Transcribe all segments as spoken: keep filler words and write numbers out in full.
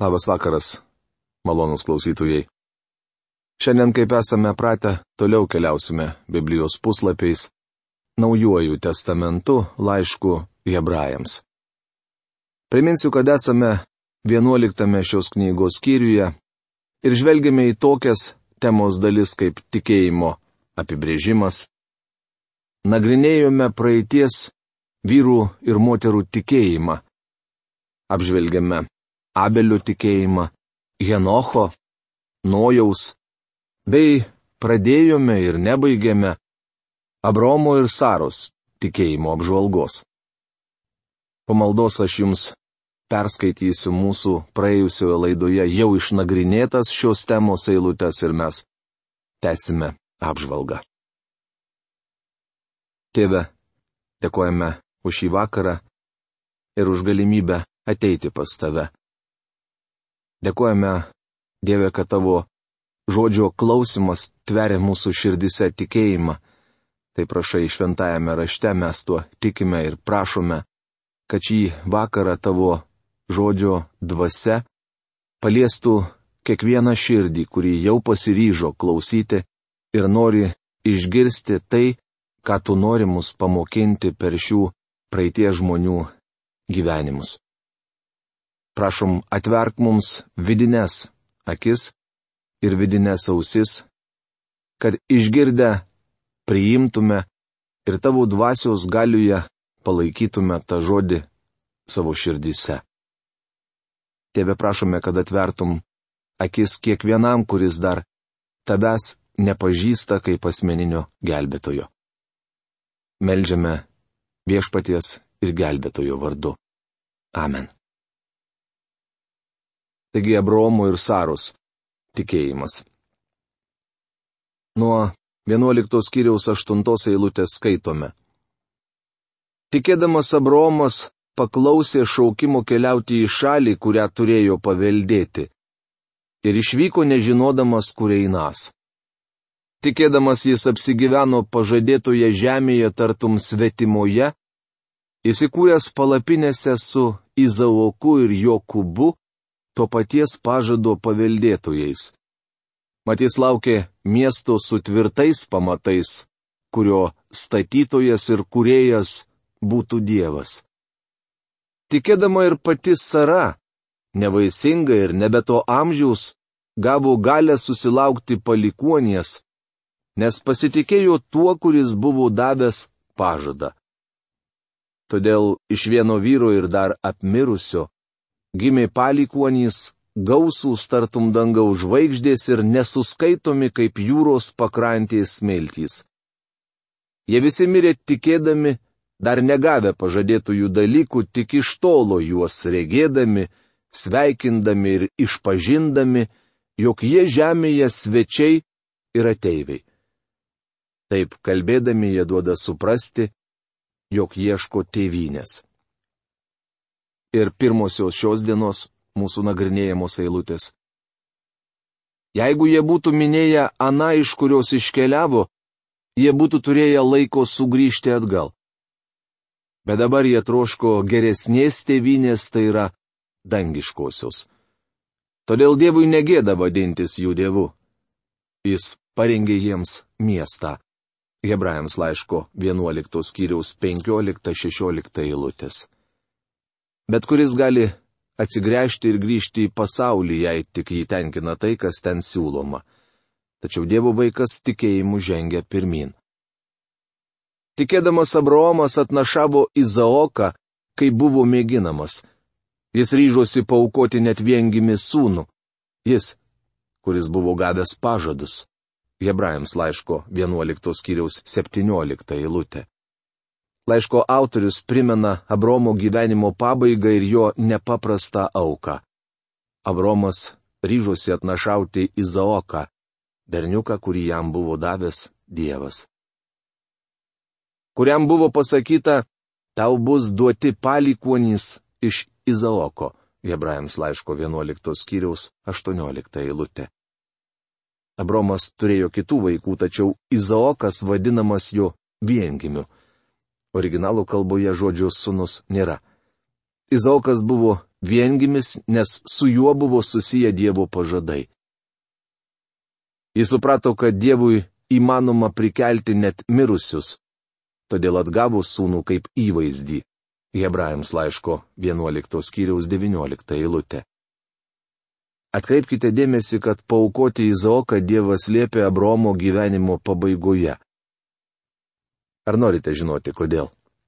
Labas vakaras, malonus klausytojai. Šiandien, kaip esame pratę, toliau keliausime Biblijos puslapiais, Naujuoju testamentu, laišku Hebrajams. Priminsiu, kad esame vienuoliktame šios knygos skyriuje ir žvelgiame į tokias temos dalis kaip tikėjimo apibrėžimas. Nagrinėjome praeities vyrų ir moterų tikėjimą. Apžvelgiame Abelio tikėjimą, Henocho, Nojaus, bei pradėjome ir nebaigėme Abraomo ir Saros tikėjimo apžvalgos. Po maldos aš jums perskaitysiu mūsų praėjusioje laidoje jau išnagrinėtas šios temos eilutes ir mes tęsime apžvalgą. Tėve, dėkojame už šį vakarą ir už galimybę ateiti pas tave. Dėkojame, Dieve, kad tavo žodžio klausimas tveria mūsų širdise tikėjimą. Tai prašai šventajame rašte mes tuo tikime ir prašome, kad šį vakarą tavo žodžio dvasia paliestų kiekvieną širdį, kuri jau pasiryžo klausyti ir nori išgirsti tai, ką tu nori mus pamokinti per šių praeities žmonių gyvenimus. Prašom, atverk mums vidines akis ir vidines ausis, kad išgirdę priimtume ir tavo dvasios galiuje palaikytume tą žodį savo širdyse. Tėve, prašome, kad atvertum akis kiekvienam, kuris dar tavęs nepažįsta kaip asmeninio gelbėtojo. Meldžiame Viešpaties ir gelbėtojo vardu. Amen. Taigi Abraomo ir Saros tikėjimas. Nuo vienuoliktos skyriaus aštuntos eilutės skaitome. Tikėdamas Abraomas paklausė šaukimo keliauti į šalį, kurią turėjo paveldėti, ir išvyko nežinodamas, kur einas. Tikėdamas jis apsigyveno pažadėtoje žemėje tartum svetimoje, įsikūręs palapinėse su Izaoku ir Jokūbu, to paties pažado paveldėtojais. Mat jis laukė miesto su tvirtais pamatais, kurio statytojas ir kūrėjas būtų Dievas. Tikėdama ir pati Sara, nevaisinga ir nebe to amžiaus, gavo galę susilaukti palikuonies, nes pasitikėjo tuo, kuris buvo davęs pažadą. Todėl iš vieno vyro ir dar apmirusio gimė palikuonys, gausūs tartum dangaus žvaigždės ir nesuskaitomi kaip jūros pakrantės smiltys. Jie visi mirė tikėdami, dar negavę pažadėtųjų dalykų, tik iš tolo juos regėdami, sveikindami ir išpažindami, jog jie žemėje svečiai ir ateiviai. Taip kalbėdami jie duoda suprasti, jog ieško tėvynės. Ir pirmosios šios dienos mūsų nagrinėjamos eilutės. Jeigu jie būtų minėję aną, iš kurios iškeliavo, jie būtų turėję laiko sugrįžti atgal. Bet dabar jie troško geresnės tėvynės, tai yra dangiškosios. Todėl Dievui negėda vadintis jų Dievu. Jis parengė jiems miestą. Hebrajams laiško vienuoliktos skyriaus penkiolikta šešiolikta eilutės. Bet kuris gali atsigręžti ir grįžti į pasaulį, jei tik jį tenkina tai, kas ten siūloma. Tačiau Dievo vaikas tikėjimu žengia pirmin. Tikėdamas Abraomas atnašavo Izaoką, kai buvo mėginamas. Jis ryžosi paaukoti net viengimį sūnų. Jis, kuris buvo gavęs pažadus. Hebrajams laiško vienuoliktos skyriaus septyniolikta eilutė. Laiško autorius primena Abraomo gyvenimo pabaigą ir jo nepaprastą auką. Abraomas ryžosi atnašauti Izaoką, berniuką, kurį jam buvo davęs Dievas. Kuriam buvo pasakyta, tau bus duoti palikuonys iš Izaoko. Hebrajams laiško vienuoliktos skyriaus aštuoniolikta eilutė. Abraomas turėjo kitų vaikų, tačiau Izaokas vadinamas jo viengimiu. Originalų kalboje žodžio sūnus nėra. Izaokas buvo viengimis, nes su juo buvo susiję Dievo pažadai. Jis suprato, kad Dievui įmanoma prikelti net mirusius, todėl atgavo sūnų kaip įvaizdį. Hebrajams laiško vienuoliktos skyriaus devyniolikta eilutė. Atkreipkite dėmesį, kad paaukoti Izaoką Dievas liepė Abraomo gyvenimo pabaigoje. Ar norite žinoti, kodėl?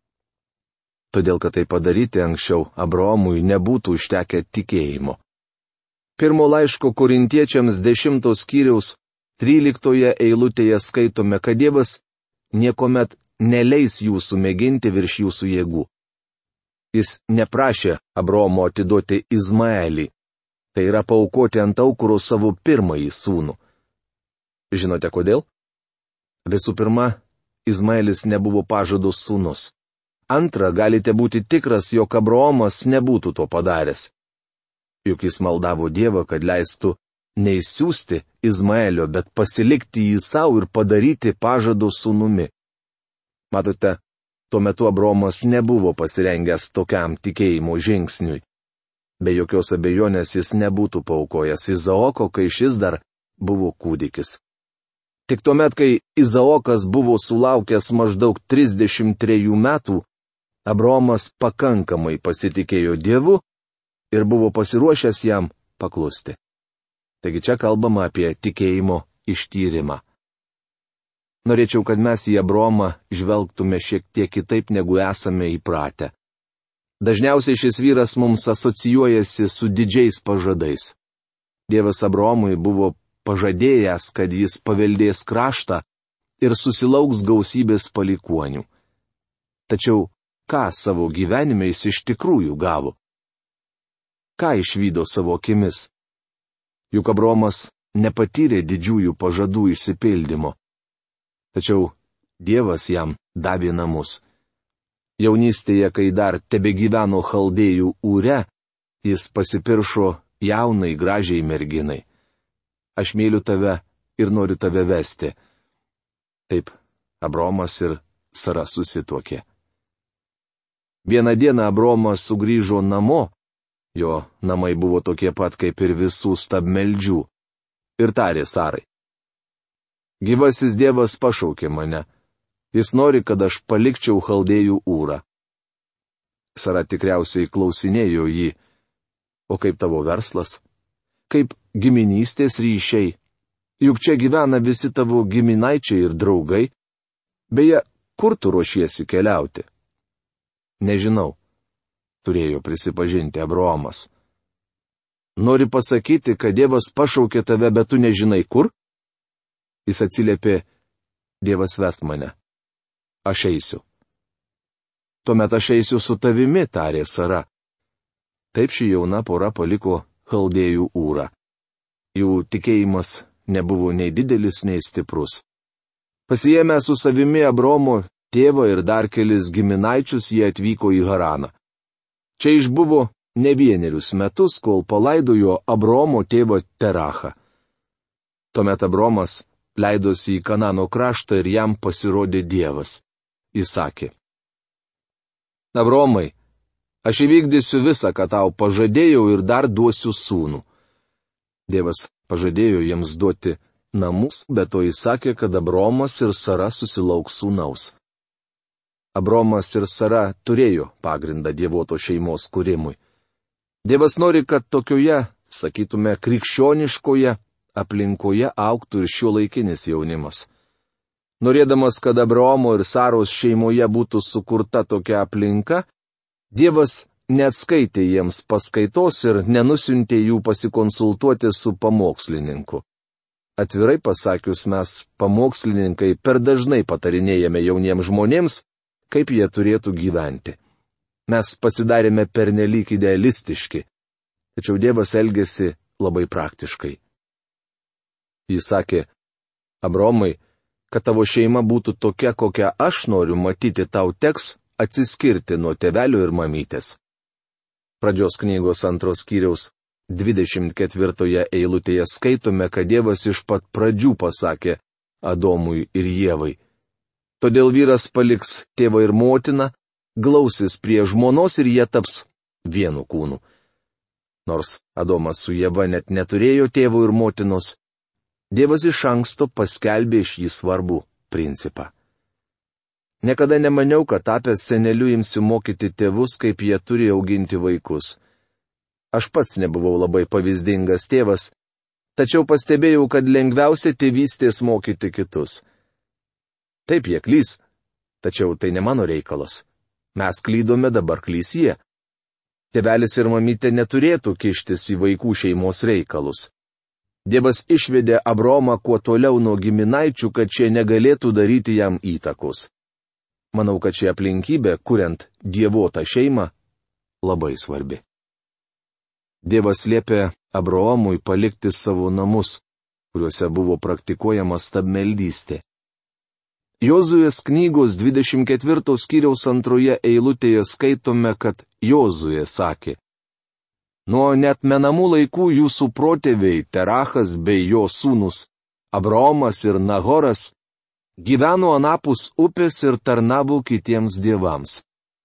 Todėl, kad tai padaryti anksčiau Abraomui nebūtų užtekę tikėjimo. Pirmo laiško korintiečiams dešimtos skyriaus tryliktoje eilutėje skaitome, kad Dievas niekuomet neleis jūsų mėginti virš jūsų jėgų. Jis neprašė Abraomo atiduoti Izmaelį, tai yra paaukoti ant aukuro savo pirmąjį sūnų. Žinote kodėl? Visų pirma, Izmaelis nebuvo pažado sūnus. Antra, galite būti tikras, jog Abraomas nebūtų to padaręs. Juk jis maldavo Dievą, kad leistų neįsiųsti Izmaelio, bet pasilikti jį savo ir padaryti pažado sūnumi. Matote, tuo metu Abraomas nebuvo pasirengęs tokiam tikėjimo žingsniui. Be jokios abejonės jis nebūtų paaukojęs Izaoko, kai šis dar buvo kūdikis. Tik tuomet, kai Izaokas buvo sulaukęs maždaug trisdešimt trejų metų, Abraomas pakankamai pasitikėjo Dievu ir buvo pasiruošęs jam paklusti. Taigi čia kalbama apie tikėjimo ištyrimą. Norėčiau, kad mes į Abraomą žvelgtume šiek tiek kitaip, negu esame įpratę. Dažniausiai šis vyras mums asocijuojasi su didžiais pažadais. Dievas Abraomui buvo pažadėjęs, kad jis paveldės kraštą ir susilauks gausybės palikuonių. Tačiau ką savo gyvenime jis iš tikrųjų gavo? Ką išvydo savo akimis? Juk Abraomas nepatyrė didžiųjų pažadų išsipildymo. Tačiau Dievas jam davė namus. Jaunystėje, kai dar tebegyveno Chaldėjų Ūre, jis pasipiršo jaunai gražiai merginai. Aš myliu tave ir noriu tave vesti. Taip, Abraomas ir Sara susituokė. Vieną dieną Abraomas sugrįžo namo, jo namai buvo tokie pat kaip ir visų stabmeldžių, ir tarė Sarai: Gyvasis Dievas pašaukė mane. Jis nori, kad aš palikčiau Chaldėjų Ūrą. Sara tikriausiai klausinėjo jį: O kaip tavo verslas? Kaip giminystės ryšiai? Juk čia gyvena visi tavo giminaičiai ir draugai. Beje, kur tu ruošiesi keliauti? Nežinau, turėjo prisipažinti Abraomas. Nori pasakyti, kad Dievas pašaukė tave, bet tu nežinai kur? Jis atsiliepė: Dievas ves mane. Aš eisiu. Tuomet aš eisiu su tavimi, tarė Sara. Taip ši jauna pora paliko Chaldėjų Ūrą. Jų tikėjimas nebuvo nei didelis, nei stiprus. Pasiėmę su savimi Abraomo tėvą ir dar kelis giminaičius, jie atvyko į Haraną. Čia išbuvo ne vienerius metus, kol palaidojo Abraomo tėvą Terachą. Tuomet Abraomas leidosi į Kanano kraštą ir jam pasirodė Dievas. Jis sakė: Abraomai, aš įvykdysiu visą, ką tau pažadėjau, ir dar duosiu sūnų. Dievas pažadėjo jiems duoti namus, bet to jis sakė, kad Abraomas ir Sara susilauks sūnaus. Abraomas ir Sara turėjo pagrindą dievoto šeimos kūrimui. Dievas nori, kad tokioje, sakytume, krikščioniškoje aplinkoje augtų ir šiuolaikinis jaunimas. Norėdamas, kad Abraomo ir Saros šeimoje būtų sukurta tokia aplinka, Dievas neatskaitė jiems paskaitos ir nenusiuntė jų pasikonsultuoti su pamokslininku. Atvirai pasakius, mes, pamokslininkai, per dažnai patarinėjame jauniems žmonėms, kaip jie turėtų gyventi. Mes pasidarėme pernelyg idealistiški, tačiau Dievas elgėsi labai praktiškai. Jis sakė: Abraomai, kad tavo šeima būtų tokia, kokią aš noriu matyti, tau teks atsiskirti nuo tėvelio ir mamytės. Pradžios knygos antros skyriaus dvidešimt ketvirtoje eilutėje skaitome, kad Dievas iš pat pradžių pasakė Adomui ir Ievai: Todėl vyras paliks tėvą ir motiną, glausis prie žmonos ir jie taps vienu kūnu. Nors Adomas su Ieva net neturėjo tėvų ir motinos, Dievas iš anksto paskelbė šį svarbų principą. Niekada nemaniau, kad tapęs seneliu imsiu mokyti tėvus, kaip jie turi auginti vaikus. Aš pats nebuvau labai pavyzdingas tėvas, tačiau pastebėjau, kad lengviausia tėvystės mokyti kitus. Taip jie klys, tačiau tai ne mano reikalas. Mes klydome, dabar klys jie. Tėvelis ir mamytė neturėtų kištis į vaikų šeimos reikalus. Dievas išvedė Abromą kuo toliau nuo giminaičių, kad šie negalėtų daryti jam įtakos. Manau, kad ši aplinkybė, kuriant dievotą šeimą, labai svarbi. Dievas liepė Abraomui palikti savo namus, kuriuose buvo praktikuojama stabmeldystė. Jozuės knygos dvidešimt ketvirto skyriaus antroje eilutėje skaitome, kad Jozuė sakė: Nuo neatmenamų laikų jūsų protėviai Terachas bei jo sūnus Abraomas ir Nahoras gyveno anapus upės ir tarnavo kitiems dievams.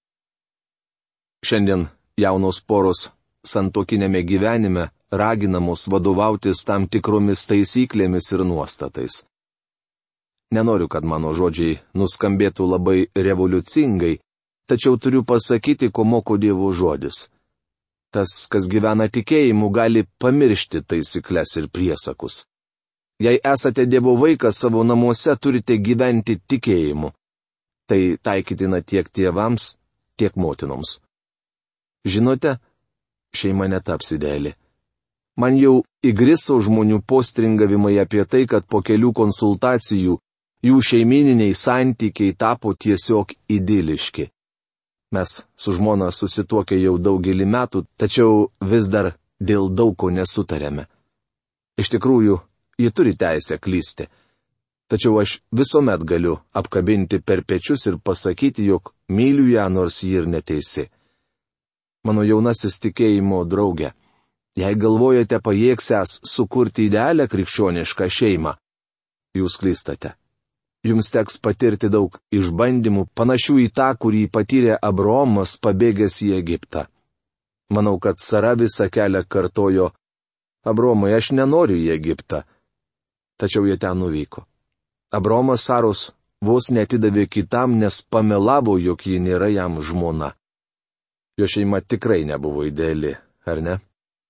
Šiandien jaunos poros santuokinėme gyvenime raginamos vadovautis tam tikromis taisyklėmis ir nuostatais. Nenoriu, kad mano žodžiai nuskambėtų labai revoliucingai, tačiau turiu pasakyti, ko moko Dievo žodis. Tas, kas gyvena tikėjimu, gali pamiršti taisyklės ir priesakus. Jei esate Dievo vaikas, savo namuose turite gyventi tikėjimu. Tai taikytina tiek tėvams, tiek motinoms. Žinote, šeima netaps ideali. Man jau įgriso žmonių postringavimai apie tai, kad po kelių konsultacijų jų šeimininiai santykiai tapo tiesiog idiliški. Mes su žmona susituokę jau daugelį metų, tačiau vis dar dėl daug ko nesutarėme. Iš tikrųjų, ji turi teisę klysti. Tačiau aš visuomet galiu apkabinti per pečius ir pasakyti, jog myliu ją, nors ji ir neteisi. Mano jaunasis tikėjimo draugė, jei galvojate pajėgsęs sukurti idealią krikščionišką šeimą, jūs klystate. Jums teks patirti daug išbandymų, panašių į tą, kurį patyrė Abraomas pabėgęs į Egiptą. Manau, kad Sara visą kelią kartojo: Abromai, aš nenoriu į Egiptą. Tačiau jie ten nuvyko. Abraomas Saros vos netidavė kitam, nes pamelavo, jog ji nėra jam žmona. Jo šeima tikrai nebuvo ideali, ar ne?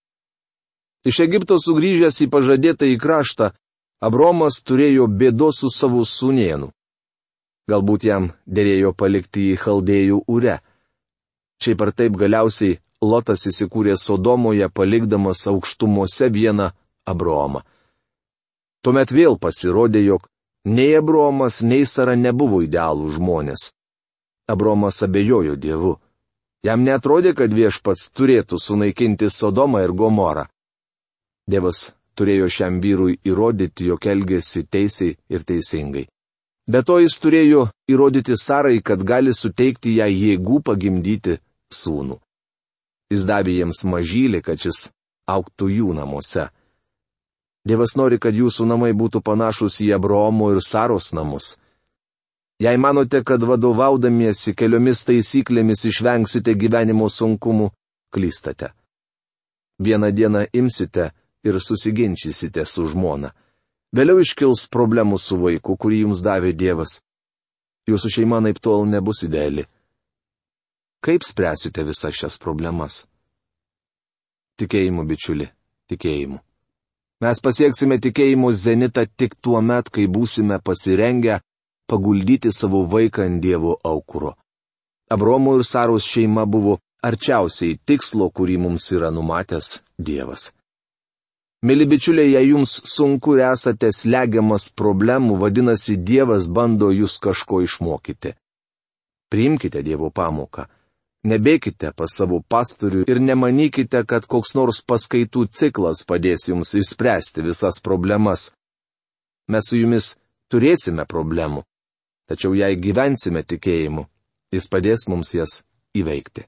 Iš Egipto sugrįžęs į pažadėtąjį kraštą, Abromas turėjo bėdos su savo sūnėnu. Galbūt jam derėjo palikti į Chaldėjų Ure. Šiaip ar taip galiausiai Lotas įsikūrė Sodomoje, palikdamas aukštumose vieną Abromą. Tuomet vėl pasirodė, jog nei Abromas, nei Sara nebuvo idealų žmonės. Abromas abejojo Dievu. Jam neatrodė, kad Viešpats turėtų sunaikinti Sodomą ir Gomorą. Dievas turėjo šiam vyrui įrodyti, jog elgėsi teisiai ir teisingai. Be to jis turėjo įrodyti Sarai, kad gali suteikti jai jėgų pagimdyti sūnų. Jis davė jiems mažylį, kad šis augtų jų namuose. Dievas nori, kad jūsų namai būtų panašus į Abraomo ir Saros namus. Jei manote, kad vadovaudamiesi keliomis taisyklėmis išvengsite gyvenimo sunkumų, klystate. Vieną dieną imsite ir susiginčysite su žmona. Vėliau iškils problemų su vaiku, kurį jums davė Dievas. Jūsų šeima naip tol nebus ideali. Kaip spręsite visas šias problemas? Tikėjimu, bičiuli, tikėjimu. Mes pasieksime tikėjimo zenitą tik tuo met, kai būsime pasirengę paguldyti savo vaiką ant Dievo aukuro. Abromo ir Saros šeima buvo arčiausiai tikslo, kurį mums yra numatęs Dievas. Mėly bičiuliai, jei jums sunku ir esate slegiamas problemų, vadinasi, Dievas bando jūs kažko išmokyti. Priimkite Dievo pamoką. Nebėkite pas savo pastorių ir nemanykite, kad koks nors paskaitų ciklas padės jums išspręsti visas problemas. Mes su jumis turėsime problemų, tačiau jei gyvensime tikėjimu, jis padės mums jas įveikti.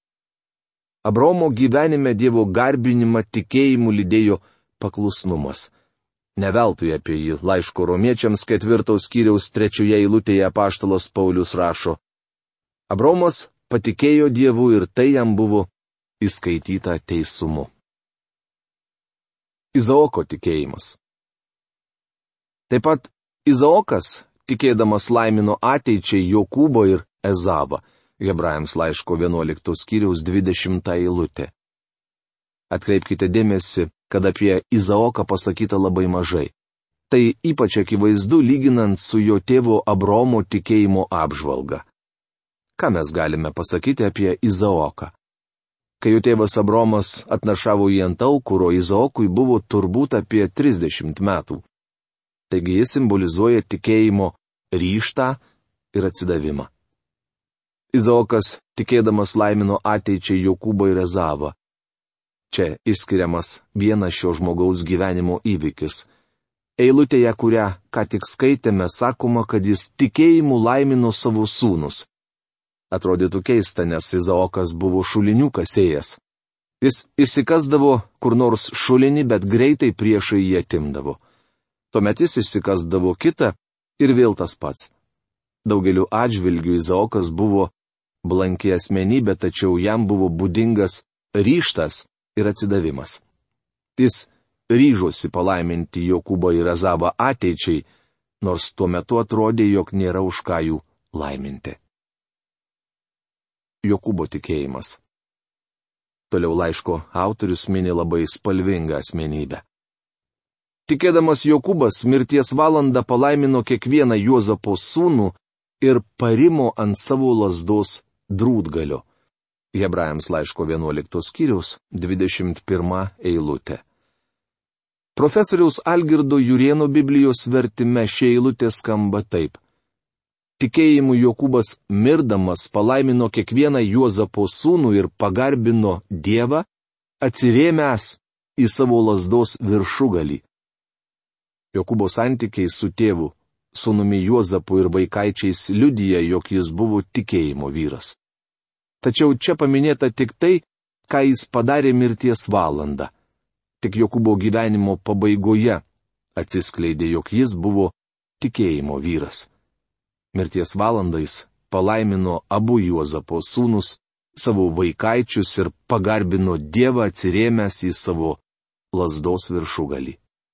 Abromo gyvenime Dievo garbinimą tikėjimu lydėjo paklusnumas. Neveltui apie jį laiško romiečiams ketvirtos skyriaus trečioje eilutėje apaštalas Paulius rašo: Abromas patikėjo Dievu ir tai jam buvo įskaityta teisumu. Izaoko tikėjimas. Taip pat Izaokas, tikėdamas, laimino ateičiai Jokūbo ir Ezavą. Hebrajams laiško vienuoliktos skyriaus dvidešimta eilutė. Atkreipkite dėmesį, kad apie Izaoką pasakyta labai mažai. Tai ypač akivaizdu lyginant su jo tėvo Abraomo tikėjimo apžvalga. Ką mes galime pasakyti apie Izaoką? Kai jo tėvas Abraomas atnašavo jį ant aukuro, Izaokui buvo turbūt apie trisdešimt metų. Taigi jis simbolizuoja tikėjimo ryžtą ir atsidavimą. Izaokas, tikėdamas, laimino ateičiai Jokūbą ir Ezavą. Čia išskiriamas vienas šio žmogaus gyvenimo įvykis. Eilutėje, kurią ką tik skaitėme, sakoma, kad jis tikėjimu laimino savo sūnus. Atrodytų keista, nes Izaokas buvo šulinių kasėjas. Jis išsikasdavo kur nors šulinį, bet greitai priešai jį atimdavo. Tuomet jis išsikasdavo kitą ir vėl tas pats. Daugeliu atžvilgių Izaokas buvo blanki asmenybė, tačiau jam buvo būdingas ryžtas ir atsidavimas. Jis ryžosi palaiminti Jokūbą ir Ezavą ateičiai, nors tuo metu atrodė, jog nėra už ką jų laiminti. Jokūbo tikėjimas. Toliau laiško autorius mini labai spalvingą asmenybę. Tikėdamas Jokūbas mirties valandą palaimino kiekvieną Juozapo sūnų ir parimo ant savo lazdos drūtgalio. Hebrajams laiško vienuoliktos skyriaus dvidešimt pirma eilutė. Profesoriaus Algirdo Jurėno Biblijos vertime ši eilutė skamba taip. Tikėjimu Jokūbas mirdamas palaimino kiekvieną Juozapo sūnų ir pagarbino Dievą, atsirėmęs į savo lazdos viršugalį. Jokūbo santykiai su tėvu, sūnumi Juozapu ir vaikaičiais liudija, jog jis buvo tikėjimo vyras. Tačiau čia paminėta tik tai, ką jis padarė mirties valandą. Tik Jokūbo gyvenimo pabaigoje atsiskleidė, jog jis buvo tikėjimo vyras. Mirties valandais palaimino abu Juozapo sūnus, savo vaikaičius ir pagarbino Dievą, atsirėmęs į savo lazdos viršugalį.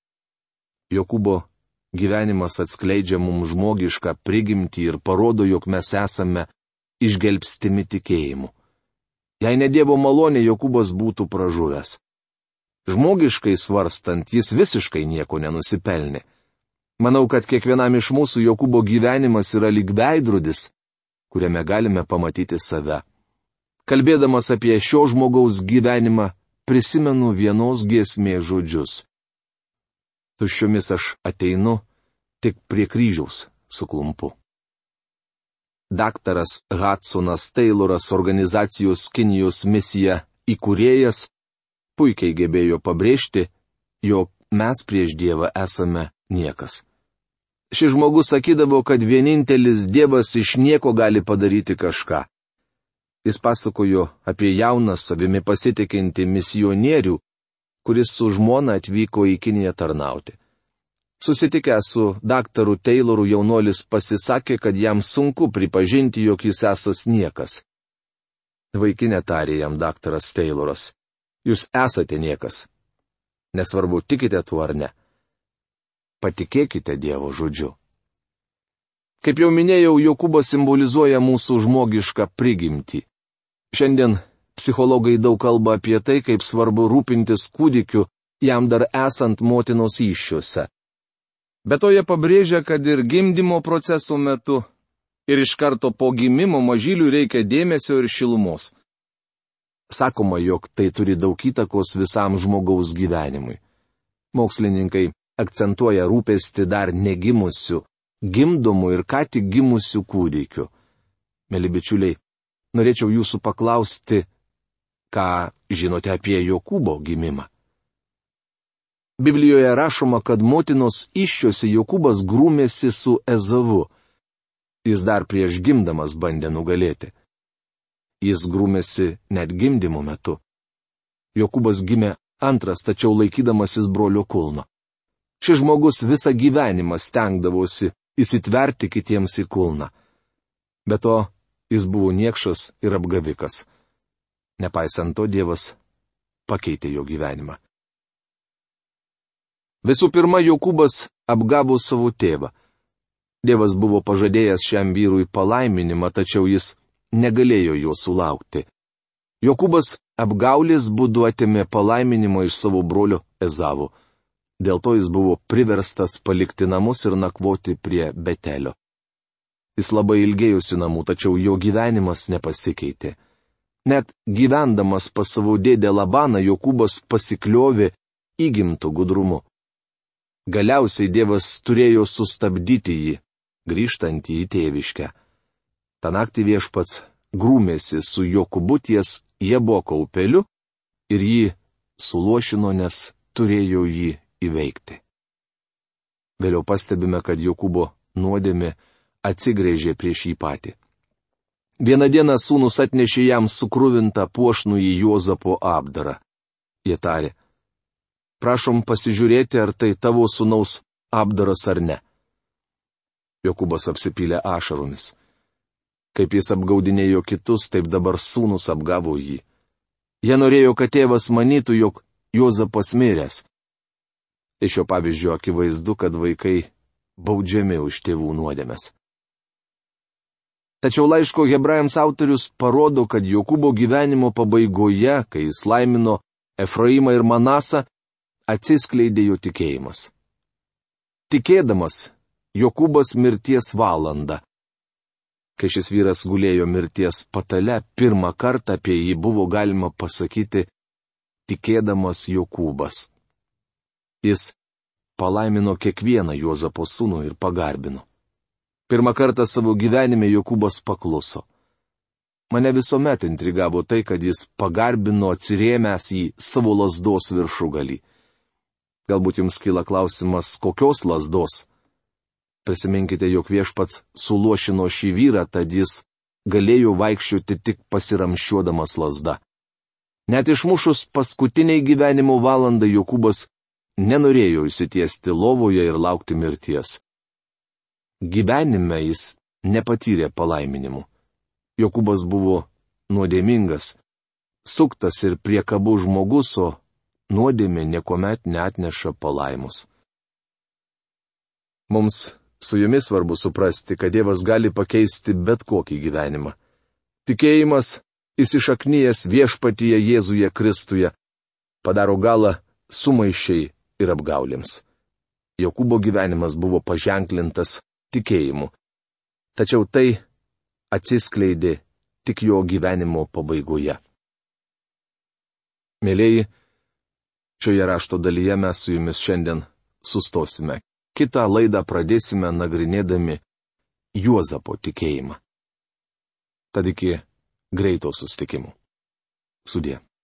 Jokūbo gyvenimas atskleidžia mums žmogišką prigimtį ir parodo, jog mes esame išgelbstimi tikėjimu. Jei ne Dievo malonė, Jokūbas būtų pražuvęs. Žmogiškai svarstant, jis visiškai nieko nenusipelnė. Manau, kad kiekvienam iš mūsų Jokūbo gyvenimas yra lyg veidrodis, kuriame galime pamatyti save. Kalbėdamas apie šio žmogaus gyvenimą, prisimenu vienos giesmės žodžius. Tuščiomis aš ateinu, tik prie kryžiaus suklumpu. Daktaras Hudsonas Tayloras, organizacijos Kinijos misija įkūrėjas, puikiai gebėjo pabrėžti, jog mes prieš Dievą esame niekas. Šis žmogus sakydavo, kad vienintelis Dievas iš nieko gali padaryti kažką. Jis pasakojo apie jauną savimi pasitikinti misionierių, kuris su žmona atvyko į Kiniją tarnauti. Susitikęs su daktaru Tayloru, jaunuolis pasisakė, kad jam sunku pripažinti, jog jis esas niekas. Vaikinė tarė jam daktaras Tayloras, jūs esate niekas. Nesvarbu, tikite tuo ar ne. Patikėkite Dievo žodžiu. Kaip jau minėjau, Jokūbas simbolizuoja mūsų žmogišką prigimtį. Šiandien psichologai daug kalba apie tai, kaip svarbu rūpintis kūdikiu, jam dar esant motinos įsčiose. Bet to jie pabrėžia, kad ir gimdymo proceso metu, ir iš karto po gimimo mažylių reikia dėmesio ir šilumos. Sakoma, jog tai turi daug įtakos visam žmogaus gyvenimui. Mokslininkai akcentuoja rūpestį dar negimusių, gimdomų ir ką tik gimusių kūdikių. Mėly bičiuliai, norėčiau jūsų paklausti, ką žinote apie Jokūbo gimimą. Biblijoje rašoma, kad motinos įsčiose Jokūbas grūmėsi su Ezavu. Jis dar prieš gimdamas bandė nugalėti. Jis grūmėsi net gimdymo metu. Jokūbas gimė antras, tačiau laikydamasis brolio kulno. Šis žmogus visą gyvenimą stengdavosi įsitverti kitiems į kulną. Be to, jis buvo niekšas ir apgavikas. Nepaisant to, Dievas pakeitė jo gyvenimą. Visų pirma, Jokūbas apgavo savo tėvą. Dievas buvo pažadėjęs šiam vyrui palaiminimą, tačiau jis negalėjo jo sulaukti. Jokūbas apgaulės būdu atėmė palaiminimą iš savo brolio Ezavo. Dėl to jis buvo priverstas palikti namus ir nakvoti prie Betelio. Jis labai ilgėjosi namų, tačiau jo gyvenimas nepasikeitė. Net gyvendamas pas savo dėdę Labaną, Jokūbas pasikliovė įgimtu gudrumu. Galiausiai Dievas turėjo sustabdyti jį, grįžtantį į tėviškę. Ta naktį Viešpats grūmėsi su Jokūbu ties Jaboko upeliu ir jį suluošino, nes turėjo jį įveikti. Vėliau pastebime, kad Jokūbo nuodėmė atsigręžė prieš jį patį. Vieną dieną sūnus atnešė jam sukruvintą puošnųjį Juozapo apdarą. Jie tarė: prašom pasižiūrėti, ar tai tavo sūnaus apdaras ar ne. Jokūbas apsipylė ašaromis. Kaip jis apgaudinėjo kitus, taip dabar sūnus apgavo jį. Jie norėjo, kad tėvas manytų, jog Juozapas miręs. Iš šio pavyzdžio akivaizdu, kad vaikai baudžiami už tėvų nuodėmes. Tačiau laiško Hebrajams autorius parodo, kad Jokūbo gyvenimo pabaigoje, kai jis laimino Efraimą ir Manasą, atsiskleidė jo tikėjimas. Tikėdamas, Jokūbas mirties valandą. Kai šis vyras gulėjo mirties patale, pirmą kartą apie jį buvo galima pasakyti tikėdamas Jokūbas. Jis palaimino kiekvieną Juozapo sūnų ir pagarbino. Pirmą kartą savo gyvenime Jokūbas pakluso. Mane visuomet intrigavo tai, kad jis pagarbino atsirėmęs į savo lazdos viršugalį. Galbūt jums kyla klausimas, kokios lazdos? Prisiminkite, jog Viešpats suluošino šį vyrą, tad jis galėjo vaikščioti tik pasiramščiuodamas lazda. Net išmušus paskutiniai gyvenimo valandai Jokūbas nenorėjo įsitiesti lovoje ir laukti mirties. Gyvenime jis nepatyrė palaiminimų. Jokūbas buvo nuodėmingas, suktas ir priekabų žmogus, o nuodėmė niekuomet neatneša palaimus. Mums su jumis svarbu suprasti, kad Dievas gali pakeisti bet kokį gyvenimą. Tikėjimas, įsišaknyjęs Viešpatyje Jėzuje Kristuje, padaro galą sumaiščiai ir apgaulėms. Jokūbo gyvenimas buvo paženklintas tikėjimu. Tačiau tai atsiskleidė tik jo gyvenimo pabaigoje. Mėlėjai, šioje rašto dalyje mes su jumis šiandien sustosime. Kitą laidą pradėsime nagrinėdami Juozapo tikėjimą. Tad iki greito susitikimų. Sudie.